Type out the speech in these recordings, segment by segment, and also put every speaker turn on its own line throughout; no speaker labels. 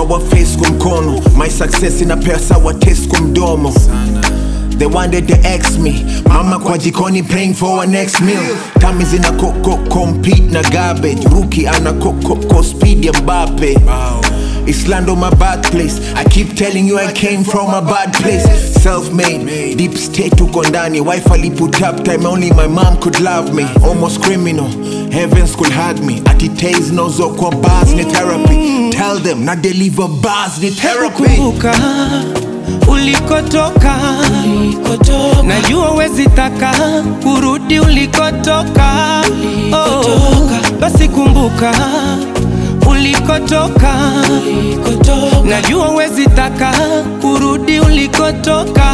wa face kumkono. My success ina pesa wa taste kumdomo. They wanted to ex me. Mama kwa jikoni praying for our next meal. Tamis in a coco compete na garbage. Rookie ana coco speed ya Mbappe. It's land on my bad place. I keep telling you I came from a bad place. Self-made, deep state tuko ndani. Wife ali put up time only my mom could love me. Almost criminal, heavens could hug me. Ati taze nozo kwa bars ni therapy. Tell them na deliver bars ni therapy.
Kumbuka ulikotoka, najua wezi taka kurudi ulikotoka. Basi kumbuka ulikotoka, najua wezi taka kurudi ulikotoka.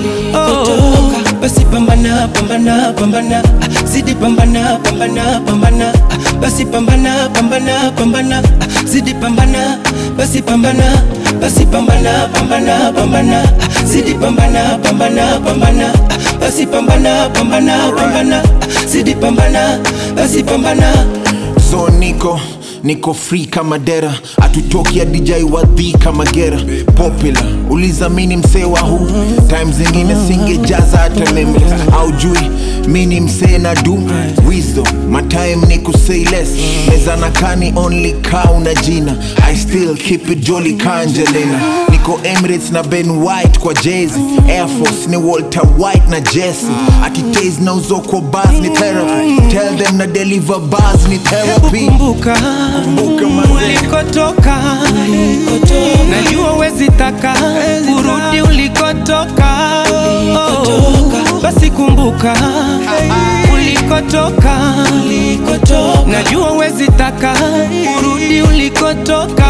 Basi pambana, pambana, pambana, zidi pambana, pambana, pambana. Basi pambana, pambana, pambana, zidi pambana. Basi pambana, basi pambana, pambana, pambana, zidi pambana, pambana, pambana. Basi pambana, pambana, pambana, zidi pambana. Basi pambana.
So niko free kama dera. Atutoki ya DJ wadhi kama gera. Popular, uliza mini msee wa huu. Times zingine singejaza hata meme. Haujui, mini msee na do wisdom, my time niko say less. Meza na kani only cow na jina. I still keep it jolly Kanjelena. Niko Emirates na Ben White kwa Jay-Z. Air Force ni Walter White na Jesse. Ati taze na uzo kwa bars ni therapy. Tell them na deliver bars ni therapy.
Kumbuka ulikotoka, najua wezi taka kurudi ulikotoka. Basi kumbuka ulikotoka, najua wezi taka kurudi ulikotoka.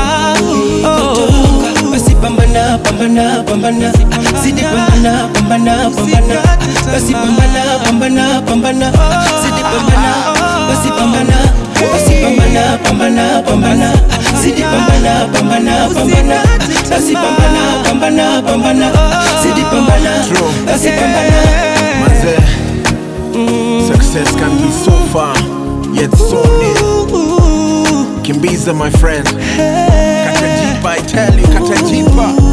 Basi pambana, pambana, pambana, zidi pambana, pambana, pambana. Basi pambana, pambana, pambana, zidi pambana. Basi pambana, basi pambana, pambana, pambana, zidi pambana, pambana, pambana. Basi pambana, pambana, pambana, zidi pambana. Basi pambana.
Manze, success can be so far, yet so near. Kimbiza my friend, Katajipa, I tell you, Katajipa.